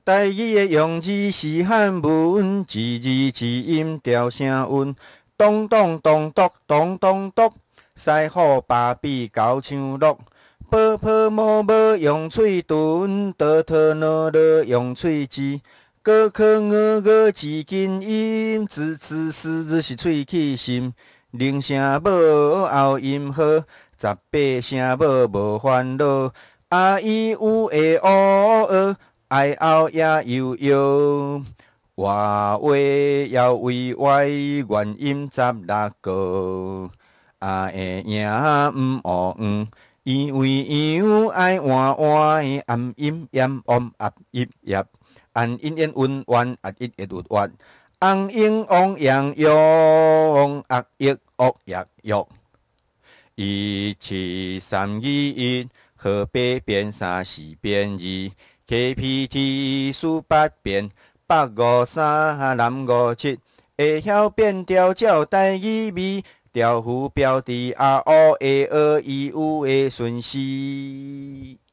台语的用字是汉文，字字字音调声韵，咚咚咚咚咚咚咚，西虎芭比交唱乐，泡泡沫沫用嘴吞，倒倒落落用嘴舌，高考鹅鹅字根音，字字诗字是喙齿心，零声母后音好，十八声母无烦恼，啊伊有诶哦哦。爱后也悠悠，话话要为外原音16个，会赢毋学因为样爱换换的暗音验暗音业，按音韵韵韵音韵韵，红英王洋用益恶业yok，1731河北变34变2。KPT 数8变，853南57，会晓变调照台语味，调符标题啊乌的学伊有的顺序。